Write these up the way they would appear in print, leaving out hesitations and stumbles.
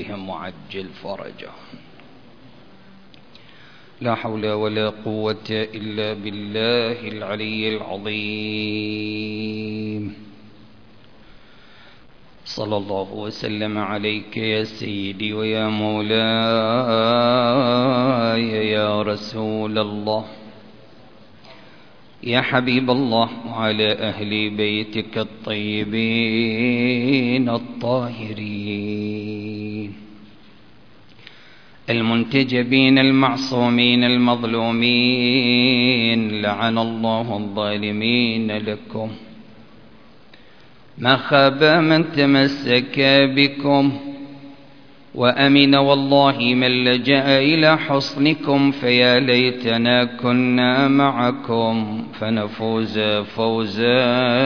بهم وعجل فرجه. لا حول ولا قوة إلا بالله العلي العظيم. صلى الله وسلم عليك يا سيدي ويا مولاي يا رسول الله يا حبيب الله، وعلى أهل بيتك الطيبين الطاهرين المنتجبين المعصومين المظلومين. لعن الله الظالمين لكم. ما خاب من تمسك بكم، وأمن والله من لجأ إلى حصنكم. فيا ليتنا كنا معكم فنفوز فوزا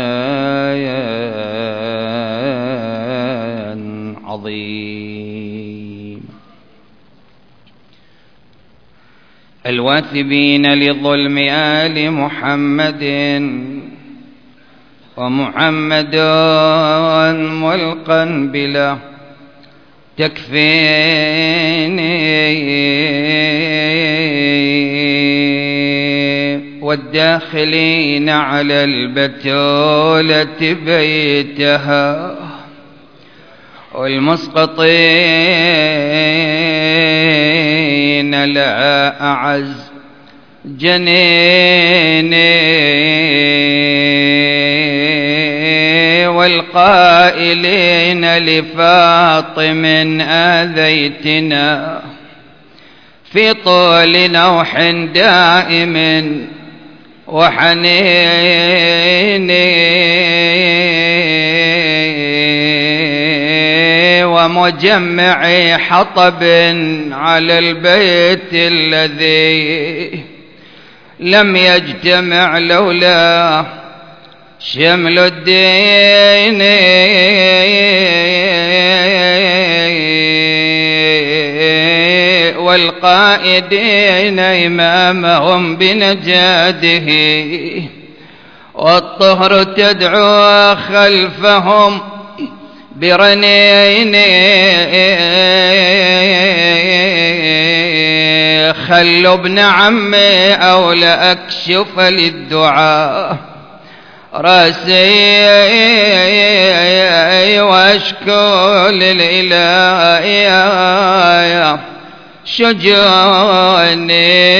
عظيم. الواثبين لظلم آل محمد، ومحمد ملقا بلا تكفيني، والداخلين على البتولة بيتها، والمسقطين لا أعز جنيني، والقائلين لفاطم آذيتنا في طول نوح دائم وحنين، ومجمع حطب على البيت الذي لم يجتمع لولا شمل الدين، والقائدين إمامهم بنجاده، والطهر تدعو خلفهم برنين. خلوا ابن عمي أو لأكشف للدعاء راسي، واشكو للإله شجوني.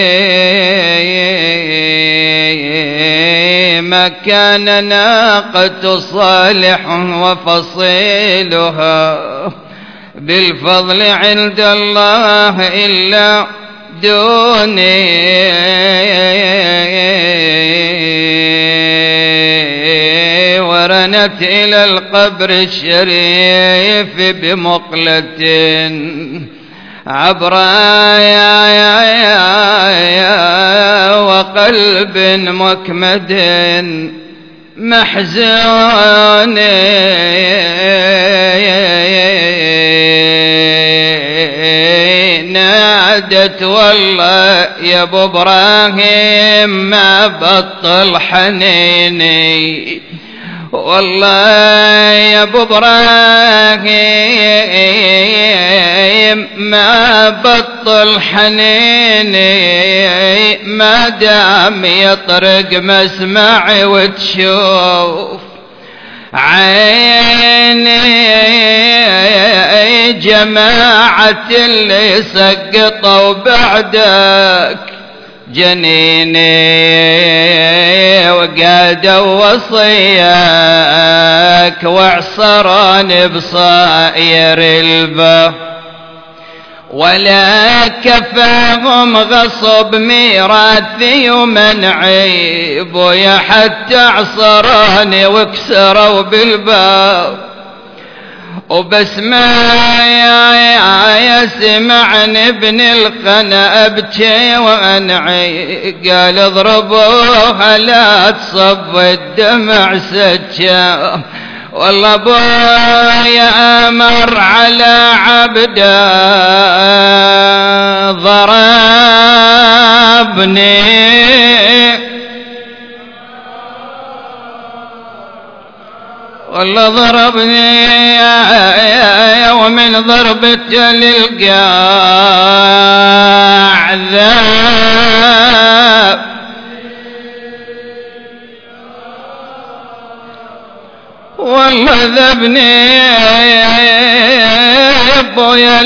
ما كان ناقة صالح وفصيلها بالفضل عند الله إلا دوني، ورنت إلى القبر الشريف بمقلة عبراء، وقلب مكمد محزون. نادت والله يا ابو ابراهيم ما بطل حنيني، والله يا ابو ابراهيم ما بطل حنيني، ما دام يطرق مسمعي وتشوف عيني جماعة اللي سقطوا بعدك جنيني، وقادوا وصياك وعصران بصائر البه، ولا كفاهم غصب ميراثي ومنعي بويا حتى عصراني وكسروا بالباب. وبس ما يا سمعني ابن القنا ابكي وانعي، قال اضربوها لا تصب الدمع سجا، والله ابويا امر على عبده ضربني، والله ضربني ومن ضربته للقاع ذاب والله ذبني ابويا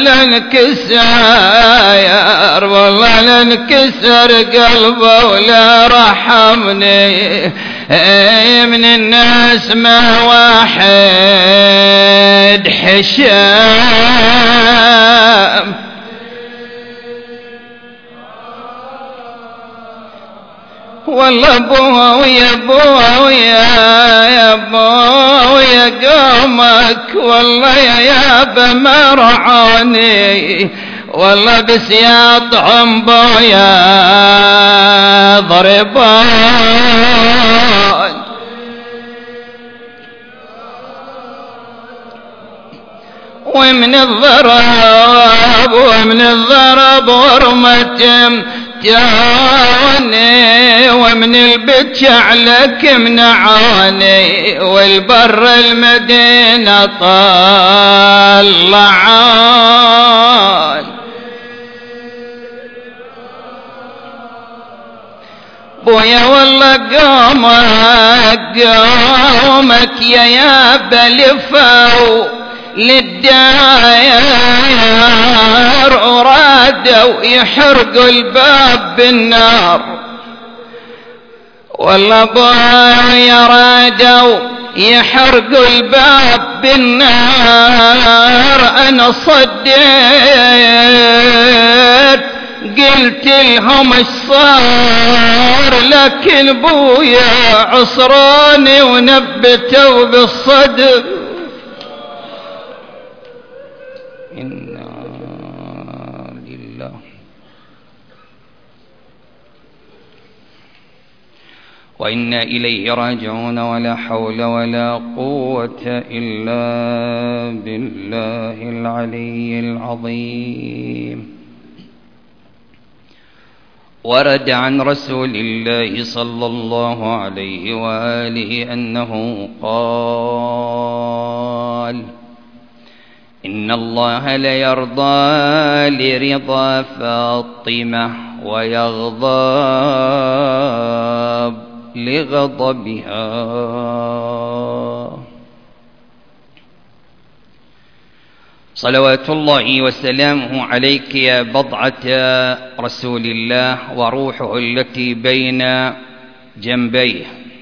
لانكسر والله لانكسر قلبه ولا رحمني من الناس ما واحد حشام والله ابويا قومك والله يا يابا ما رعوني والله بسياطهم بويا ضربان ومن الضرب ورمتهم جاني ومن البيت شعلك منعاني والبر المدينة طلعان بويا والله قومك يا يابا لفوا للداير ورادوا يحرقوا الباب بالنار والله بويا رادوا يحرقوا الباب بالنار انا صديت قلت لهم ايش صار لكن بويا عصراني ونبتوا بالصدر إنا لله وإنا إليه راجعون ولا حول ولا قوة إلا بالله العلي العظيم. ورد عن رسول الله صلى الله عليه وآله أنه قال: إن الله ليرضى لرضا فاطمة ويغضب لغضبها. صلوات الله وسلامه عليك يا بضعة رسول الله وروحه التي بين جنبيه.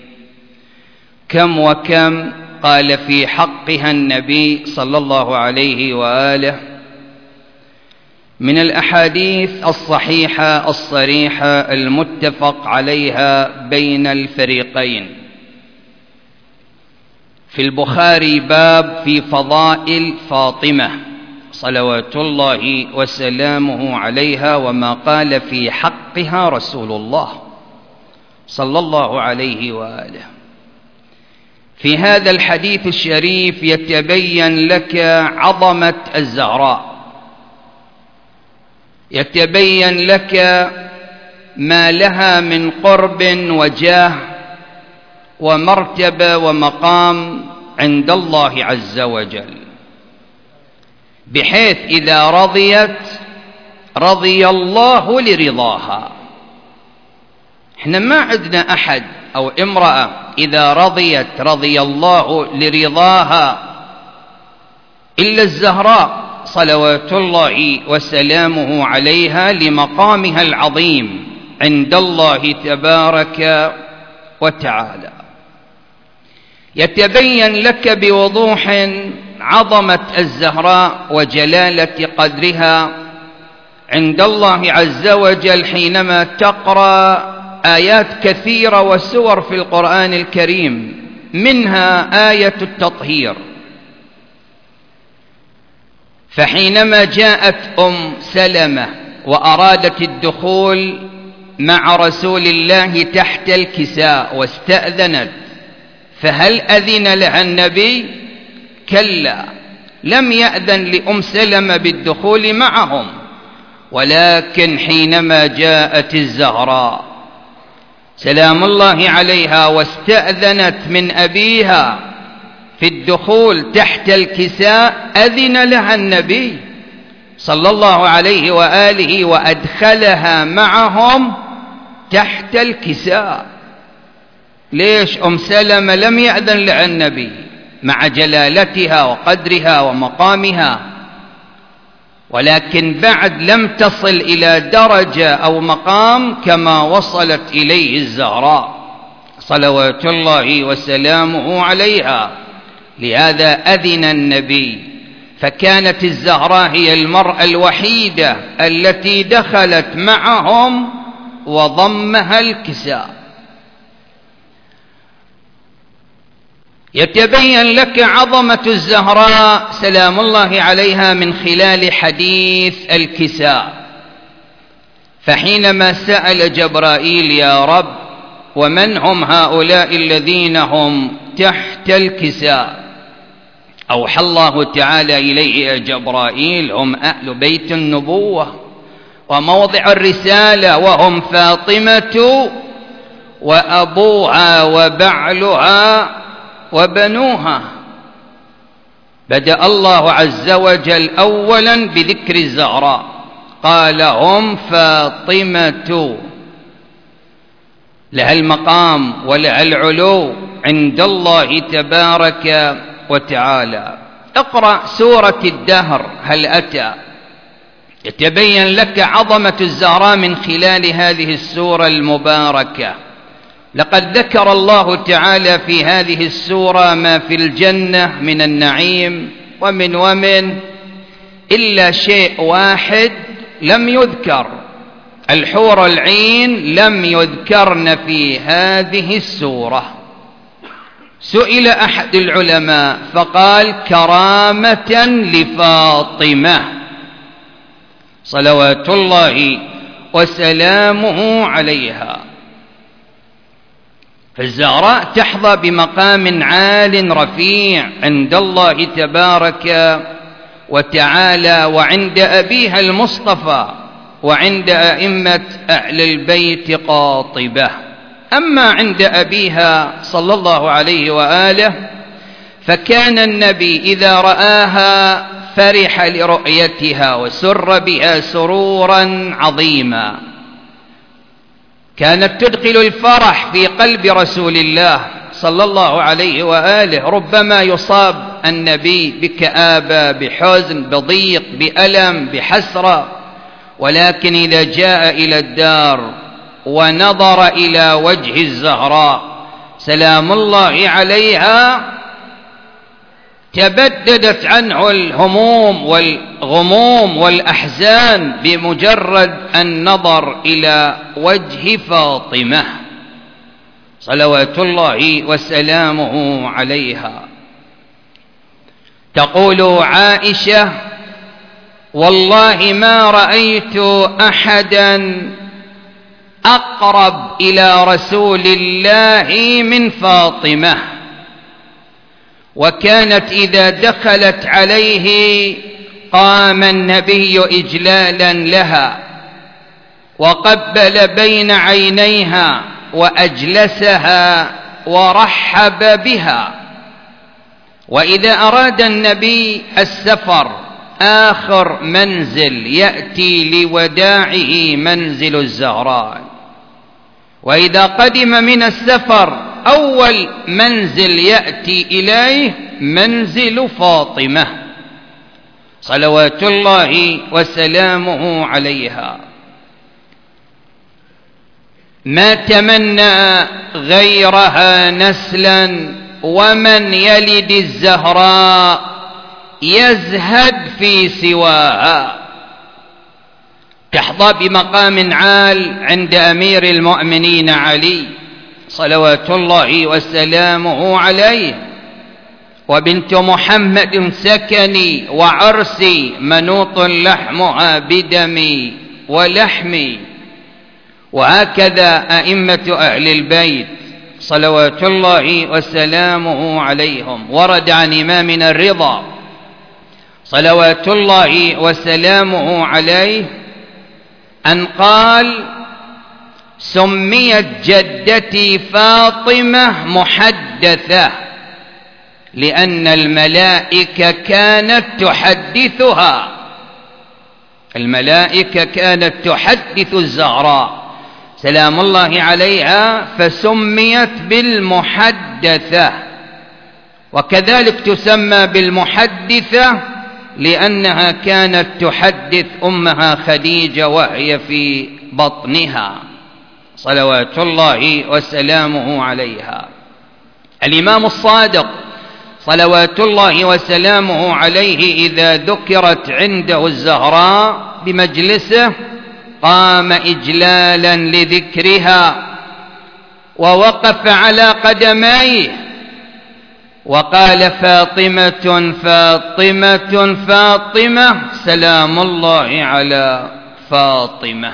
كم وكم قال في حقها النبي صلى الله عليه وآله من الأحاديث الصحيحة الصريحة المتفق عليها بين الفريقين. في البخاري باب في فضائل فاطمة صلوات الله وسلامه عليها وما قال في حقها رسول الله صلى الله عليه وآله. في هذا الحديث الشريف يتبين لك عظمة الزهراء، يتبين لك ما لها من قرب وجاه ومرتبة ومقام عند الله عز وجل، بحيث إذا رضيت رضي الله لرضاها. احنا ما عندنا أحد أو امرأة إذا رضيت رضي الله لرضاها إلا الزهراء صلوات الله وسلامه عليها لمقامها العظيم عند الله تبارك وتعالى. يتبين لك بوضوح عظمة الزهراء وجلالة قدرها عند الله عز وجل حينما تقرأ آيات كثيرة وسور في القرآن الكريم، منها آية التطهير. فحينما جاءت سلمة وأرادت الدخول مع رسول الله تحت الكساء واستأذنت، فهل أذن لها النبي؟ كلا، لم يأذن سلمة بالدخول معهم. ولكن حينما جاءت الزهراء سلام الله عليها واستأذنت من أبيها في الدخول تحت الكساء أذن لها النبي صلى الله عليه وآله وأدخلها معهم تحت الكساء. ليش أم سلمة لم يأذن لها النبي مع جلالتها وقدرها ومقامها، ولكن بعد لم تصل إلى درجة أو مقام كما وصلت إليه الزهراء صلوات الله وسلامه عليها، لهذا أذن النبي. فكانت الزهراء هي المرأة الوحيدة التي دخلت معهم وضمها الكساء. يتبين لك عظمة الزهراء سلام الله عليها من خلال حديث الكساء. فحينما سأل جبرائيل يا رب ومن هم هؤلاء الذين هم تحت الكساء، أوحى الله تعالى إليه يا جبرائيل هم أهل بيت النبوة وموضع الرسالة، وهم فاطمة وأبوها وبعلها وبنوها. بدأ الله عز وجل أولا بذكر الزهراء، قال هم فاطمة، لها المقام ولها العلو عند الله تبارك وتعالى. اقرأ سورة الدهر هل أتى، يتبين لك عظمة الزهراء من خلال هذه السورة المباركة. لقد ذكر الله تعالى في هذه السورة ما في الجنة من النعيم ومن إلا شيء واحد لم يذكر، الحور العين لم يذكرن في هذه السورة. سئل أحد العلماء فقال كرامة لفاطمة صلوات الله وسلامه عليها. فالزهراء تحظى بمقام عال رفيع عند الله تبارك وتعالى وعند أبيها المصطفى وعند أئمة أهل البيت قاطبة. أما عند أبيها صلى الله عليه وآله فكان النبي إذا رآها فرح لرؤيتها وسر بها سرورا عظيما. كانت تدخل الفرح في قلب رسول الله صلى الله عليه وآله. ربما يصاب النبي بكآبة، بحزن، بضيق، بألم، بحسرة، ولكن إذا جاء إلى الدار ونظر إلى وجه الزهراء سلام الله عليها تبددت عنه الهموم والغموم والأحزان بمجرد النظر إلى وجه فاطمة صلوات الله وسلامه عليها. تقول عائشة والله ما رأيت أحدا أقرب إلى رسول الله من فاطمة، وكانت إذا دخلت عليه قام النبي إجلالا لها وقبل بين عينيها وأجلسها ورحب بها. وإذا أراد النبي السفر آخر منزل يأتي لوداعه منزل الزهراء، وإذا قدم من السفر أول منزل يأتي إليه منزل فاطمة صلوات الله وسلامه عليها. ما تمنى غيرها نسلا، ومن يلد الزهراء يزهد في سواها. تحظى بمقام عال عند أمير المؤمنين علي صلوات الله وسلامه عليه، وبنت محمد سكني وعرسي منوط لحمها بدمي ولحمي. وهكذا أئمة أهل البيت صلوات الله وسلامه عليهم. ورد عن إمامنا الرضا صلوات الله وسلامه عليه أن قال سميت جدتي فاطمة محدثة، لأن الملائكة كانت تحدثها، الملائكة كانت تحدث الزهراء سلام الله عليها، فسميت بالمحدثة. وكذلك تسمى بالمحدثة لأنها كانت تحدث أمها خديجة وهي في بطنها صلوات الله وسلامه عليها. الإمام الصادق صلوات الله وسلامه عليه إذا ذكرت عنده الزهراء بمجلسه قام إجلالا لذكرها ووقف على قدميه وقال: فاطمة فاطمة فاطمة سلام الله على فاطمة.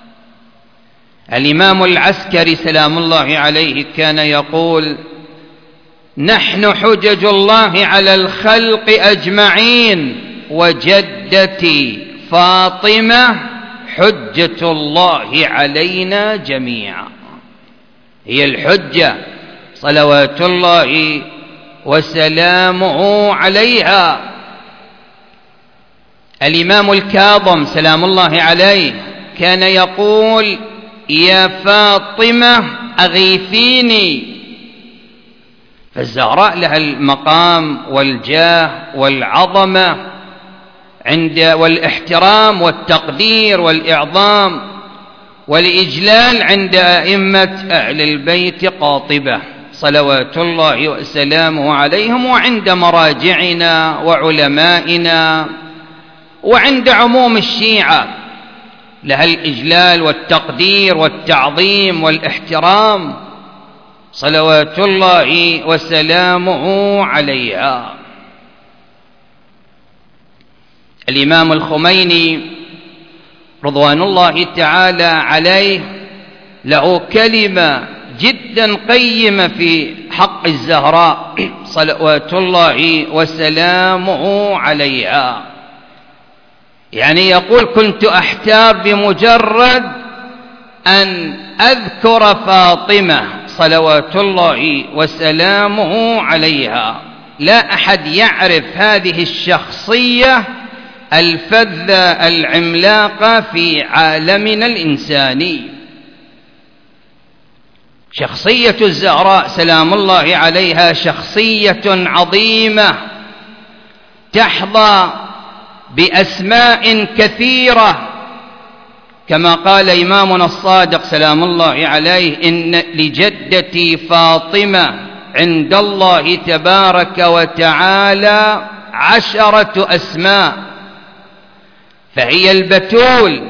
الإمام العسكري سلام الله عليه كان يقول: نحن حجج الله على الخلق أجمعين، وجدتي فاطمة حجة الله علينا جميعا. هي الحجة صلوات الله وسلامه عليها. الإمام الكاظم سلام الله عليه كان يقول: يا فاطمة أغيثيني. فالزهراء لها المقام والجاه والعظمة والاحترام والتقدير والإعظام والإجلال عند أئمة أهل البيت قاطبة صلوات الله وسلامه عليهم، وعند مراجعنا وعلمائنا وعند عموم الشيعة لها الإجلال والتقدير والتعظيم والاحترام صلوات الله وسلامه عليها. الإمام الخميني رضوان الله تعالى عليه له كلمة جدا قيمة في حق الزهراء صلوات الله وسلامه عليها. يعني يقول: كنت أحتار بمجرد أن أذكر فاطمة صلوات الله وسلامه عليها، لا أحد يعرف هذه الشخصية الفذة العملاقة في عالمنا الإنساني. شخصية الزهراء سلام الله عليها شخصية عظيمة تحظى بأسماء كثيرة، كما قال إمامنا الصادق سلام الله عليه: إن لجدتي فاطمة عند الله تبارك وتعالى 10 أسماء، فهي البتول.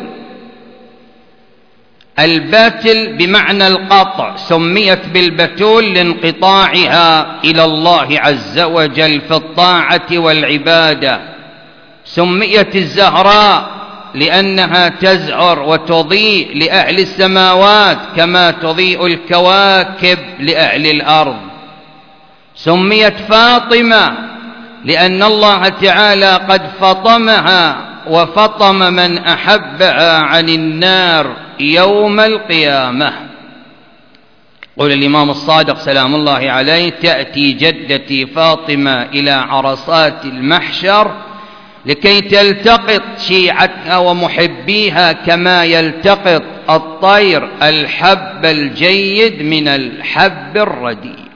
الباتل بمعنى القطع، سميت بالبتول لانقطاعها إلى الله عز وجل في الطاعة والعبادة. سميت الزهراء لأنها تزهر وتضيء لأهل السماوات كما تضيء الكواكب لأهل الأرض. سميت فاطمة لأن الله تعالى قد فطمها وفطم من أحبها عن النار يوم القيامة. قول الإمام الصادق سلام الله عليه: تأتي جدتي فاطمة إلى عرصات المحشر لكي تلتقط شيعتها ومحبيها كما يلتقط الطير الحب الجيد من الحب الرديء.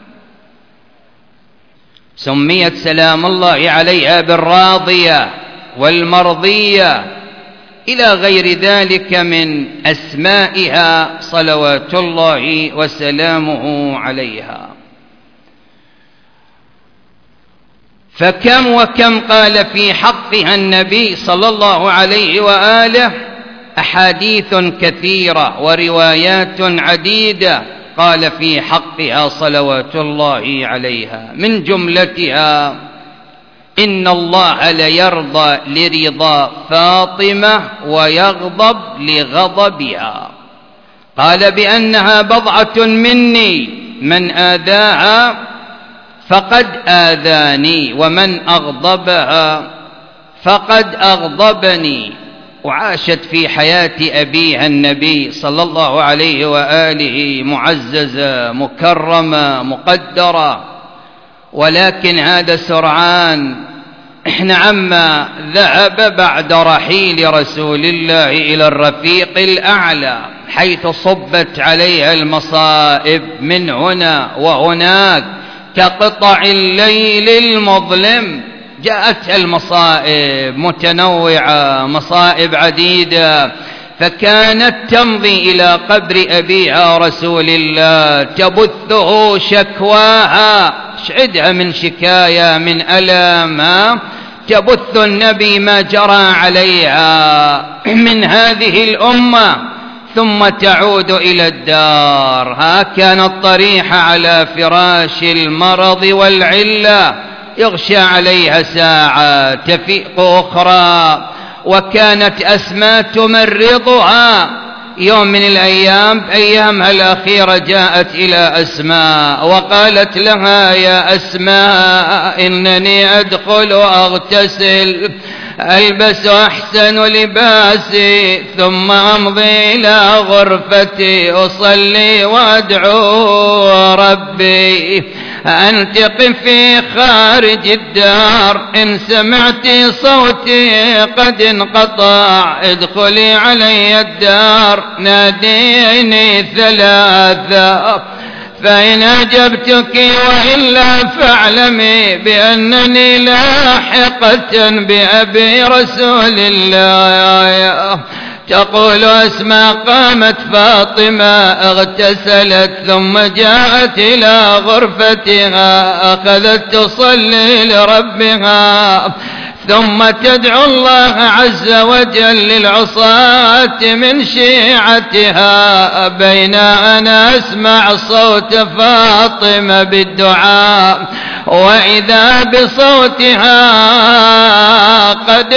سميت سلام الله عليها بالراضية والمرضية إلى غير ذلك من أسمائها صلوات الله وسلامه عليها. فكم وكم قال في حقها النبي صلى الله عليه وآله أحاديث كثيرة وروايات عديدة قال في حقها صلوات الله عليها، من جملتها: إن الله ليرضى لرضا فاطمة ويغضب لغضبها. قال بأنها بضعة مني، من آذاها فقد آذاني، ومن أغضبها فقد أغضبني. وعاشت في حياة أبيها النبي صلى الله عليه وآله معززة مكرمة مقدرة، ولكن هذا سرعان نعم ذهب بعد رحيل رسول الله إلى الرفيق الأعلى، حيث صبت عليها المصائب من هنا وهناك كقطع الليل المظلم. جاءتها المصائب متنوعة، مصائب عديدة، فكانت تمضي إلى قبر أبيها رسول الله تبثه شكواها، شعدها من شكاية من ألام، تبث النبي ما جرى عليها من هذه الأمة، ثم تعود إلى الدار. كانت طريحة على فراش المرض والعلة، يغشى عليها ساعة تفيق أخرى، وكانت أسماء تمرضها. يوم من الأيام أيامها الأخيرة جاءت إلى أسماء وقالت لها: يا أسماء إنني أدخل أغتسل، ألبس أحسن لباسي، ثم أمضي إلى غرفتي أصلي وأدعو ربي أن تقف في خارج الدار، إن سمعت صوتي قد انقطع ادخلي علي الدار، ناديني ثلاثة، فإن أجبتك وإلا فاعلمي بأنني لاحقة بأبي رسول الله. تقول أسماء: قامت فاطمة اغتسلت ثم جاءت إلى غرفتها، أخذت تصلي لربها، ثم تدعو الله عز وجل للعصاة من شيعتها، بين أنا أسمع صوت فاطمة بالدعاء، وإذا بصوتها قد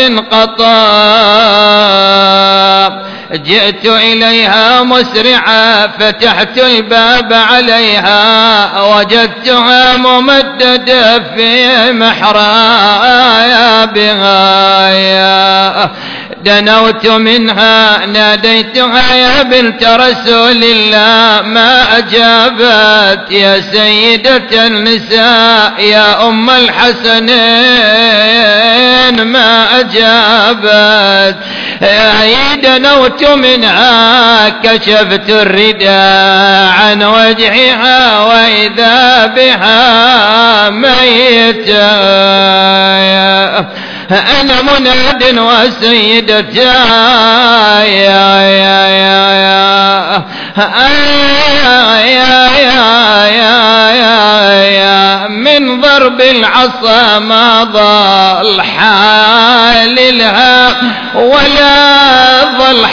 انقطع. جئت إليها مسرعا، فتحت الباب عليها، وجدتها ممددة في محرايا بغاية. دنوت منها ناديتها: يا بنت رسول الله، ما أجابت. يا سيدة النساء، يا أم الحسنين، ما أجابت. دنوت منها، كشفت الرداء عن وجهها، وإذا بها ميتة. أنا مناد وسيدتها من ضرب العصا ما ضل حال لها ولا ضل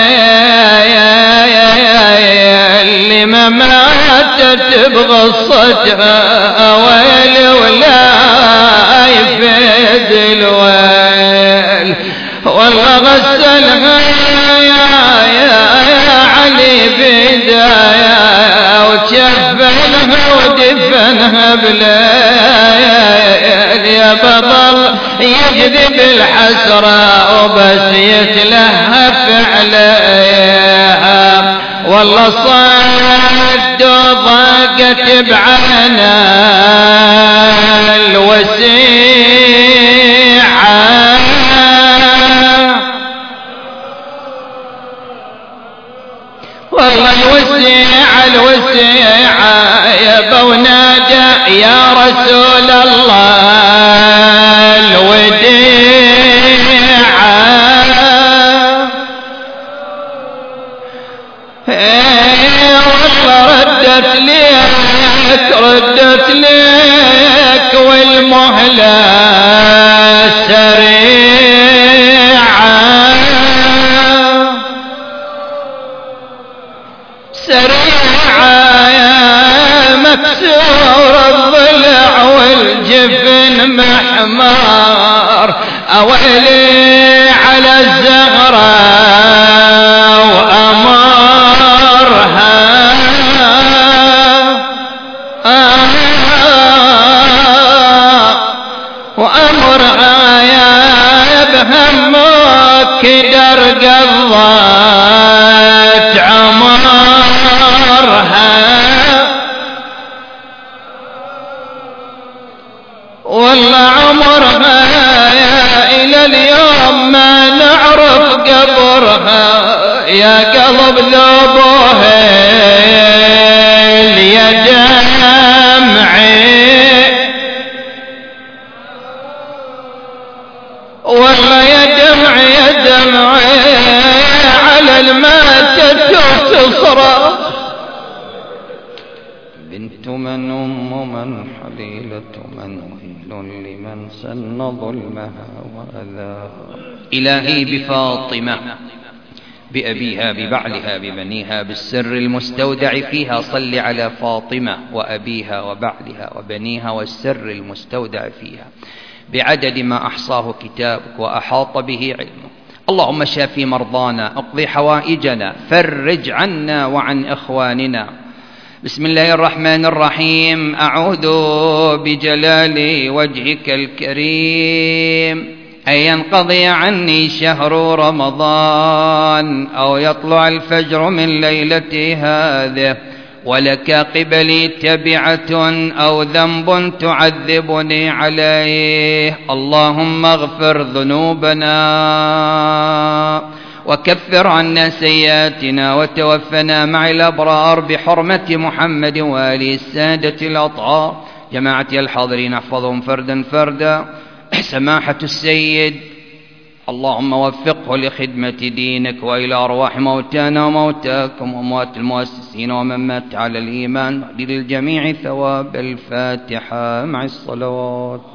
حال لما ماتت بغصتها، ويل ولا يفيد الويل. والله غسلها يا علي بداية، وشفنها ودفنها بليل. يا بطل يكذب الحسرة وبس يتلهف عليها، والله صد ضاقت بعنا الوسيعة. والله الوسيعة يا بوناجة يا رسول الله الوديعة. والله ردت ليك والمهلة سريعة. يا مكسور الضلع والجفن محمار، أويلي على الزهراء وأمرها. وأمرها يا بهمك درق الضات عمرها. واغفرها يا قلب ذوبها يا دمعي والله يا دمعي يا دمعي على الماتت تصرخ بنت من أم من حليلة من ويل لمن سن ظلمها وأذاها إلهي بفاطمة بأبيها ببعلها ببنيها بالسر المستودع فيها صل على فاطمة وأبيها وبعلها وبنيها والسر المستودع فيها بعدد ما أحصاه كتابك وأحاط به علمك. اللهم شافي مرضانا اقضي حوائجنا فرج عنا وعن إخواننا. بسم الله الرحمن الرحيم. أعوذ بجلال وجهك الكريم أن ينقضي عني شهر رمضان أو يطلع الفجر من ليلتي هذه ولك قبلي تبعة أو ذنب تعذبني عليه. اللهم اغفر ذنوبنا وكفر عنا سيئاتنا وتوفنا مع الأبرار بحرمة محمد وآله السادة الأطهار. جماعة الحاضرين احفظهم فردا فردا. سماحة السيد اللهم وفقه لخدمة دينك وإلى أرواح موتانا وموتاكم وأموات المؤسسين ومن مات على الإيمان. للجميع ثواب الفاتحة مع الصلوات.